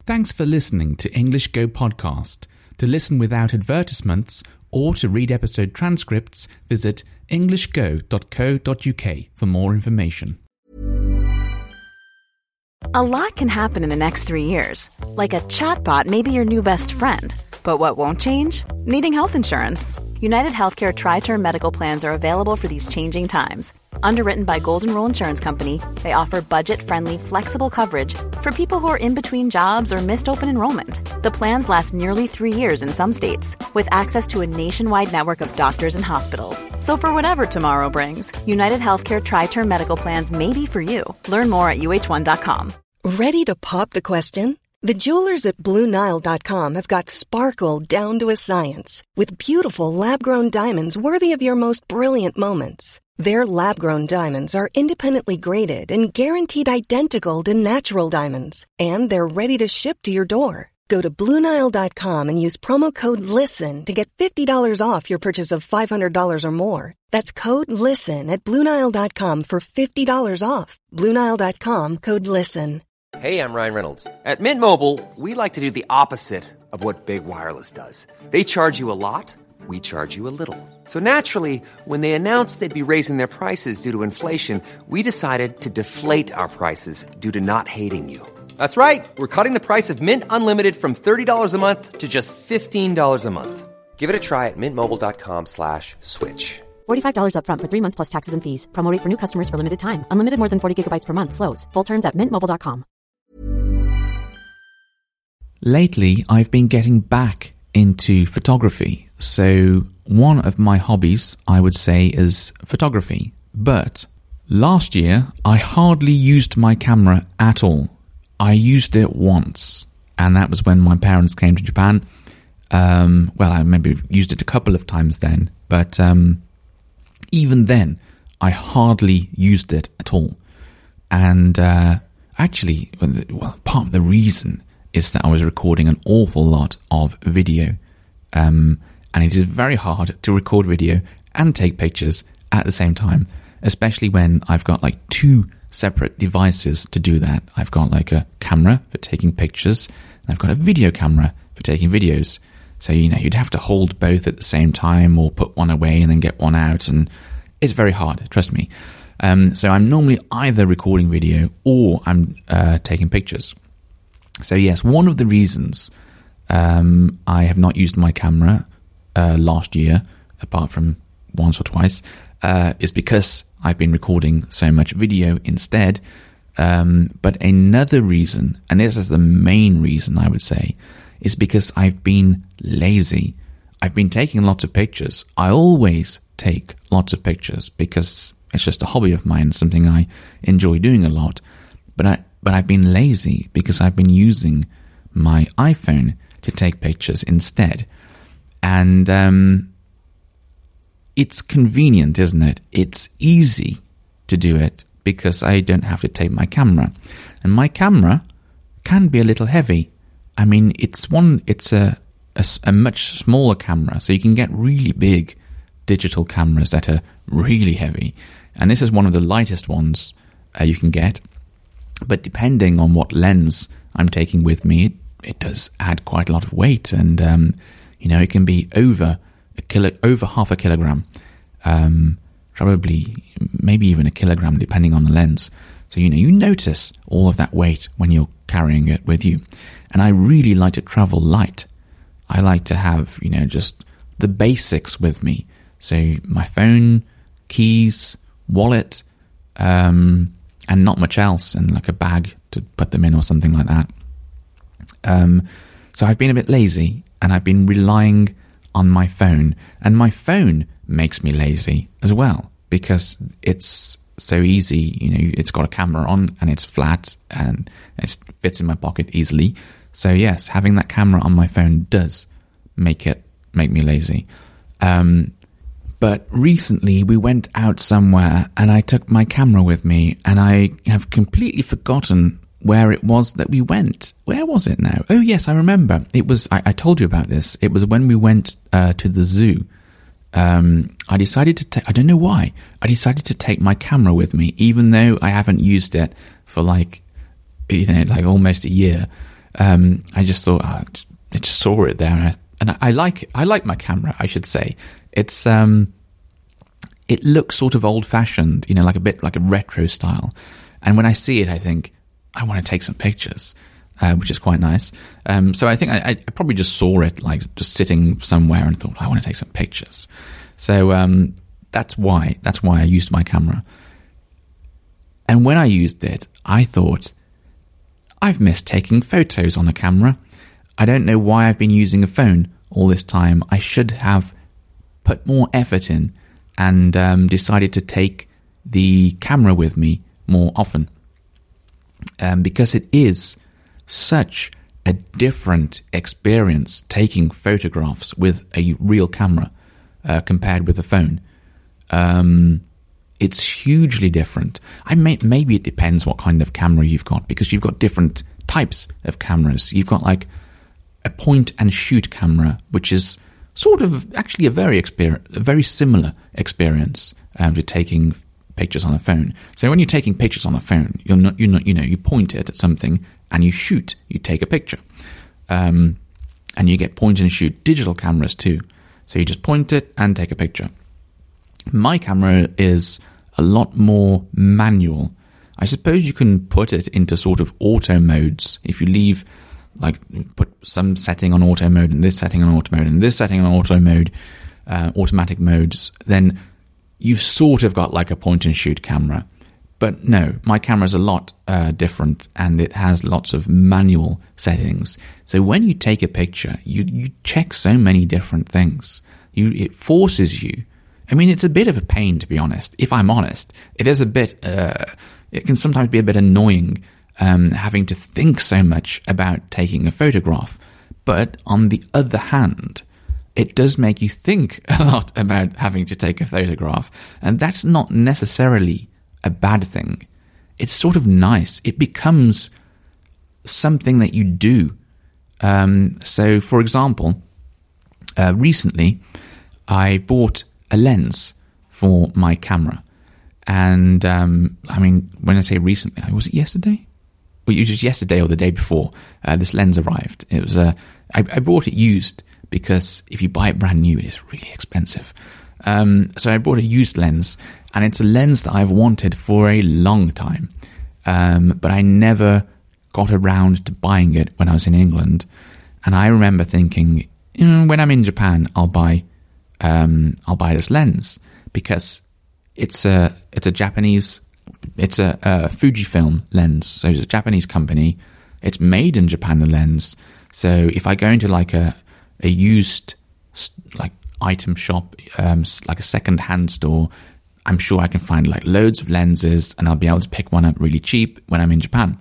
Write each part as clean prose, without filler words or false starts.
Thanks for listening to English Go Podcast. To listen without advertisements or to read episode transcripts, visit englishgo.co.uk for more information. A lot can happen in the next 3 years. Like a chatbot may be your new best friend. But what won't change? Needing health insurance. United Healthcare Tri-Term Medical Plans are available for these changing times. Underwritten by Golden Rule Insurance Company, they offer budget-friendly, flexible coverage for people who are in between jobs or missed open enrollment. The plans last nearly 3 years in some states, with access to a nationwide network of doctors and hospitals. So for whatever tomorrow brings, United Healthcare Tri-Term Medical Plans may be for you. Learn more at uh1.com. Ready to pop the question? The jewelers at BlueNile.com have got sparkle down to a science with beautiful lab-grown diamonds worthy of your most brilliant moments. Their lab-grown diamonds are independently graded and guaranteed identical to natural diamonds, and they're ready to ship to your door. Go to BlueNile.com and use promo code LISTEN to get $50 off your purchase of $500 or more. That's code LISTEN at BlueNile.com for $50 off. BlueNile.com, code LISTEN. Hey, I'm Ryan Reynolds. At Mint Mobile, we like to do the opposite of what Big Wireless does. They charge you a lot, we charge you a little. So naturally, when they announced they'd be raising their prices due to inflation, we decided to deflate our prices due to not hating you. That's right. We're cutting the price of Mint Unlimited from $30 a month to just $15 a month. Give it a try at mintmobile.com/switch. $45 up front for 3 months plus taxes and fees. Promo rate for new customers for limited time. Unlimited more than 40 gigabytes per month. Slows full terms at mintmobile.com. Lately, I've been getting back into photography. So one of my hobbies, I would say, is photography. But last year, I hardly used my camera at all. I used it once, and that was when my parents came to Japan. I maybe used it a couple of times then, but even then, I hardly used it at all. And actually, part of the reason is that I was recording an awful lot of video. And it is very hard to record video and take pictures at the same time, especially when I've got like two separate devices to do that. I've got like a camera for taking pictures, and I've got a video camera for taking videos. So, you'd have to hold both at the same time or put one away and then get one out, and it's very hard, trust me. So I'm normally either recording video or I'm taking pictures. So yes, one of the reasons I have not used my camera last year, apart from once or twice, is because I've been recording so much video instead. But another reason, and this is the main reason I would say, is because I've been lazy. I've been taking lots of pictures. I always take lots of pictures because it's just a hobby of mine, something I enjoy doing a lot. But I've been lazy because I've been using my iPhone to take pictures instead. And it's convenient, isn't it? It's easy to do it because I don't have to take my camera. And my camera can be a little heavy. I mean, it's a much smaller camera, so you can get really big digital cameras that are really heavy. And this is one of the lightest ones you can get. But depending on what lens I'm taking with me, it does add quite a lot of weight. And, it can be over half a kilogram, probably maybe even a kilogram, depending on the lens. So, you notice all of that weight when you're carrying it with you. And I really like to travel light. I like to have, just the basics with me. So my phone, keys, wallet, and not much else, and like a bag to put them in or something like that. So I've been a bit lazy, and I've been relying on my phone. And my phone makes me lazy as well, because it's so easy. It's got a camera on, and it's flat, and it fits in my pocket easily. So yes, having that camera on my phone does make me lazy. But recently we went out somewhere and I took my camera with me, and I have completely forgotten where it was that we went. Where was it now? Oh yes, I remember. It was, I told you about this. It was when we went to the zoo. I decided to I don't know why, I decided to take my camera with me, even though I haven't used it for like almost a year. I just thought, I just saw it there, and I like my camera, I should say. It's it looks sort of old-fashioned, like a bit like a retro style. And when I see it, I think, I want to take some pictures, which is quite nice. So I think I probably just saw it, like, just sitting somewhere and thought, I want to take some pictures. So that's why I used my camera. And when I used it, I thought, I've missed taking photos on a camera. I don't know why I've been using a phone all this time. I should have put more effort in and decided to take the camera with me more often. Because it is such a different experience taking photographs with a real camera compared with a phone. It's hugely different. Maybe it depends what kind of camera you've got, because you've got different types of cameras. You've got like a point and shoot camera, which is sort of actually a very similar experience to taking pictures on a phone. So when you're taking pictures on a phone, you point it at something and you shoot. You take a picture, and you get point and shoot digital cameras too. So you just point it and take a picture. My camera is a lot more manual. I suppose you can put it into sort of auto modes. If you leave, like, put some setting on auto mode and this setting on auto mode and this setting on auto mode, automatic modes, then you've sort of got like a point and shoot camera. But no, my camera is a lot different, and it has lots of manual settings. So when you take a picture, you check so many different things. It forces you. I mean, it's a bit of a pain, to be honest. If I'm honest, it is a bit. It can sometimes be a bit annoying having to think so much about taking a photograph. But on the other hand, it does make you think a lot about having to take a photograph, and that's not necessarily a bad thing. It's sort of nice. It becomes something that you do. So, for example, recently I bought a lens for my camera, and I mean, when I say recently, was it yesterday? Well, it was yesterday or the day before. This lens arrived. It was I bought it used, because if you buy it brand new, it is really expensive. So I bought a used lens, and it's a lens that I've wanted for a long time, but I never got around to buying it when I was in England. And I remember thinking, when I'm in Japan, I'll buy this lens, because it's a Japanese, it's a Fujifilm lens. So it's a Japanese company. It's made in Japan, the lens. So if I go into like a used like item shop, like a second-hand store, I'm sure I can find like loads of lenses, and I'll be able to pick one up really cheap when I'm in Japan.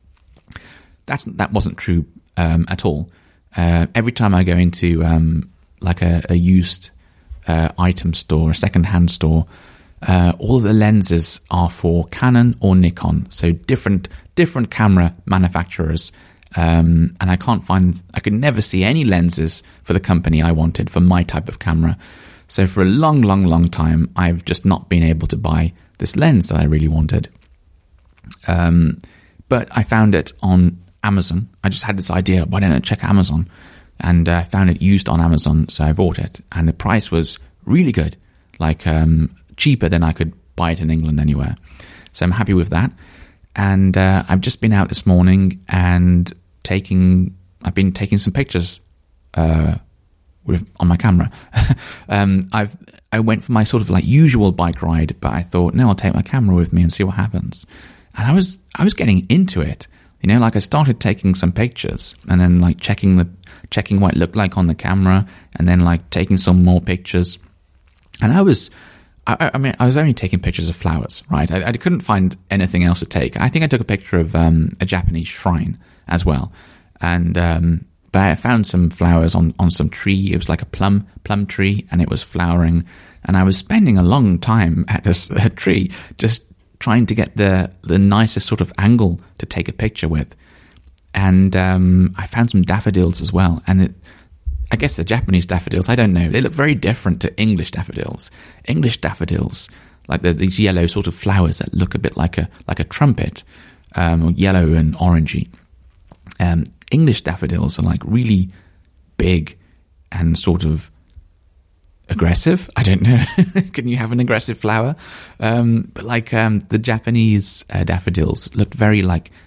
That wasn't true at all. Every time I go into like a used item store, a second-hand store, all of the lenses are for Canon or Nikon, so different camera manufacturers. And I could never see any lenses for the company I wanted for my type of camera. So for a long, long, long time, I've just not been able to buy this lens that I really wanted. But I found it on Amazon. I just had this idea, why don't I check Amazon? And I found it used on Amazon, so I bought it. And the price was really good, like cheaper than I could buy it in England anywhere. So I'm happy with that. And I've just been out this morning and I've been taking some pictures on my camera. I went for my sort of like usual bike ride, but I thought, no, I'll take my camera with me and see what happens. And I was getting into it, like I started taking some pictures and then like checking what it looked like on the camera, and then like taking some more pictures. And I was only taking pictures of flowers, right? I couldn't find anything else to take. I think I took a picture of a Japanese shrine as well. And but I found some flowers on some tree. It was like a plum tree, and it was flowering. And I was spending a long time at this tree just trying to get the nicest sort of angle to take a picture with. And I found some daffodils as well. And I guess the Japanese daffodils, I don't know, they look very different to English daffodils. English daffodils, like these yellow sort of flowers that look a bit like a trumpet, yellow and orangey. English daffodils are like really big and sort of aggressive. I don't know. Can you have an aggressive flower? But like the Japanese daffodils looked very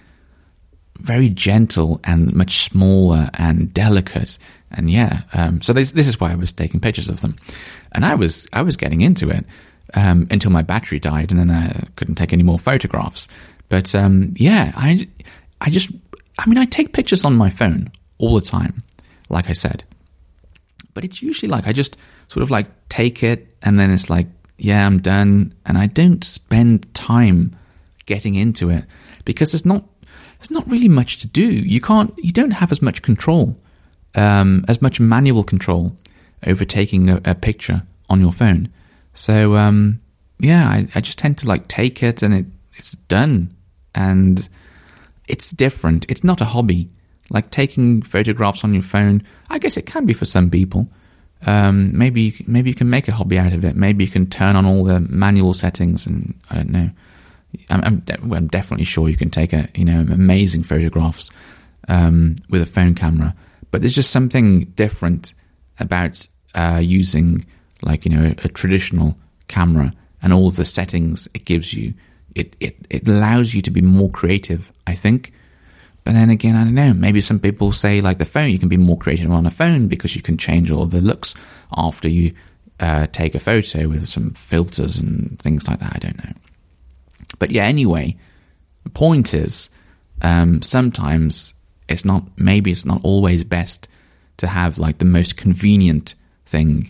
gentle and much smaller and delicate. And so this is why I was taking pictures of them. And I was getting into it until my battery died, and then I couldn't take any more photographs. But I take pictures on my phone all the time, like I said. But it's usually like I just sort of like take it, and then it's like, yeah, I'm done. And I don't spend time getting into it because there's not really much to do. You don't have as much control, as much manual control over taking a picture on your phone. So, I just tend to like take it and it's done. And it's different. It's not a hobby. Like taking photographs on your phone, I guess it can be for some people. Maybe you can make a hobby out of it. Maybe you can turn on all the manual settings, and I don't know. I'm definitely sure you can take amazing photographs with a phone camera. But there's just something different about using a traditional camera and all the settings it gives you. It allows you to be more creative, I think. But then again, I don't know, maybe some people say like the phone, you can be more creative on a phone because you can change all the looks after you take a photo with some filters and things like that. I don't know. But yeah, anyway, the point is, sometimes it's not always best to have like the most convenient thing.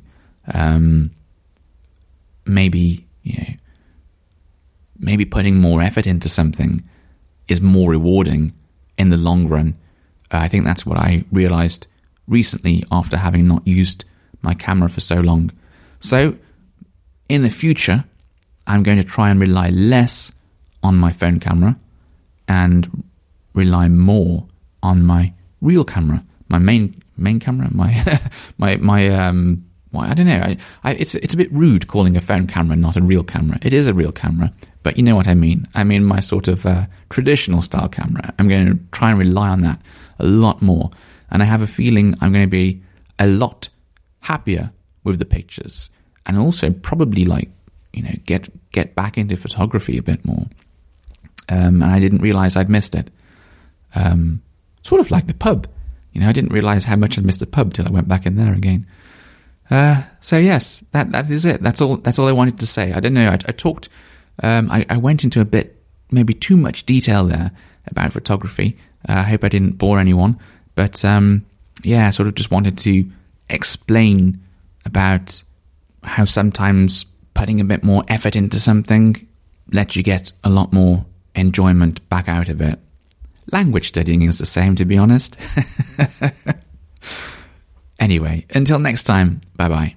Maybe putting more effort into something is more rewarding in the long run. I think that's what I realized recently after having not used my camera for so long. So in the future, I'm going to try and rely less on my phone camera and rely more on my real camera, my main camera, I don't know. It's a bit rude calling a phone camera not a real camera. It is a real camera, but you know what I mean. I mean my sort of traditional style camera. I'm going to try and rely on that a lot more, and I have a feeling I'm going to be a lot happier with the pictures, and also probably get back into photography a bit more. And I didn't realize I'd missed it. Sort of like the pub. I didn't realize how much I'd missed the pub till I went back in there again. So yes, that is it. That's all I wanted to say. I don't know. I talked. I went into a bit, maybe too much detail there about photography. I hope I didn't bore anyone. But I sort of just wanted to explain about how sometimes putting a bit more effort into something lets you get a lot more enjoyment back out of it. Language studying is the same, to be honest. Anyway, until next time, bye-bye.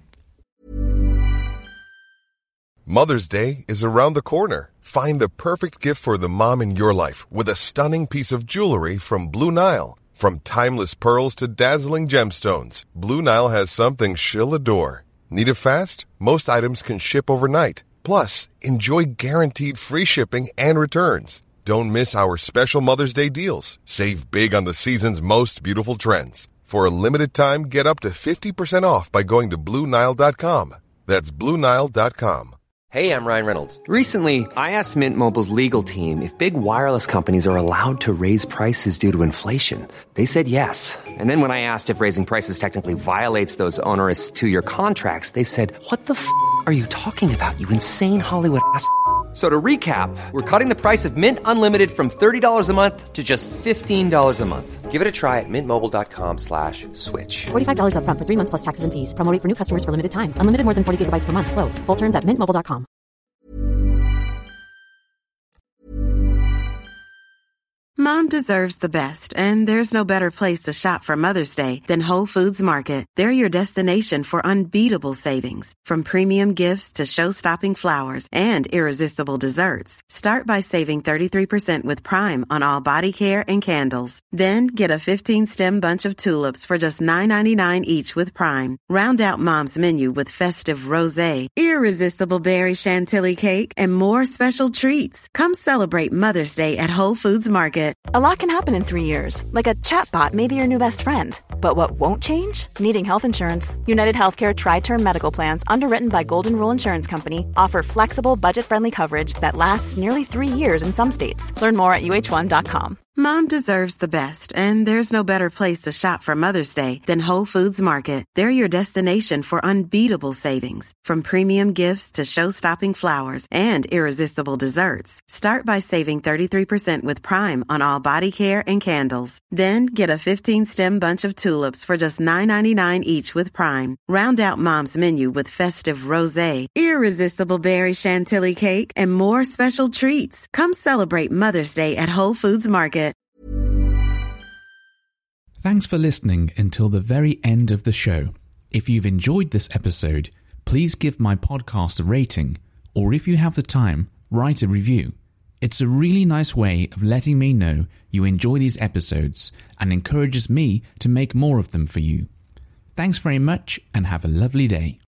Mother's Day is around the corner. Find the perfect gift for the mom in your life with a stunning piece of jewelry from Blue Nile. From timeless pearls to dazzling gemstones, Blue Nile has something she'll adore. Need it fast? Most items can ship overnight. Plus, enjoy guaranteed free shipping and returns. Don't miss our special Mother's Day deals. Save big on the season's most beautiful trends. For a limited time, get up to 50% off by going to BlueNile.com. That's BlueNile.com. Hey, I'm Ryan Reynolds. Recently, I asked Mint Mobile's legal team if big wireless companies are allowed to raise prices due to inflation. They said yes. And then when I asked if raising prices technically violates those onerous 2-year contracts, they said, "What the f*** are you talking about, you insane Hollywood ass?" So to recap, we're cutting the price of Mint Unlimited from $30 a month to just $15 a month. Give it a try at mintmobile.com/switch. $45 up front for 3 months plus taxes and fees. Promo rate for new customers for limited time. Unlimited more than 40 gigabytes per month. Slows full terms at mintmobile.com. Mom deserves the best, and there's no better place to shop for Mother's Day than Whole Foods Market. They're your destination for unbeatable savings, from premium gifts to show-stopping flowers and irresistible desserts. Start by saving 33% with Prime on all body care and candles. Then get a 15-stem bunch of tulips for just $9.99 each with Prime. Round out Mom's menu with festive rosé, irresistible berry chantilly cake, and more special treats. Come celebrate Mother's Day at Whole Foods Market. Market. A lot can happen in 3 years, like a chatbot may be your new best friend. But what won't change? Needing health insurance. United Healthcare Tri-Term Medical Plans, underwritten by Golden Rule Insurance Company, offer flexible, budget-friendly coverage that lasts nearly 3 years in some states. Learn more at uh1.com. Mom deserves the best, and there's no better place to shop for Mother's Day than Whole Foods Market. They're your destination for unbeatable savings, from premium gifts to show-stopping flowers and irresistible desserts. Start by saving 33% with Prime on all body care and candles. Then get a 15-stem bunch of tulips for just $9.99 each with Prime. Round out Mom's menu with festive rosé, irresistible berry chantilly cake, and more special treats. Come celebrate Mother's Day at Whole Foods Market. Thanks for listening until the very end of the show. If you've enjoyed this episode, please give my podcast a rating, or if you have the time, write a review. It's a really nice way of letting me know you enjoy these episodes and encourages me to make more of them for you. Thanks very much and have a lovely day.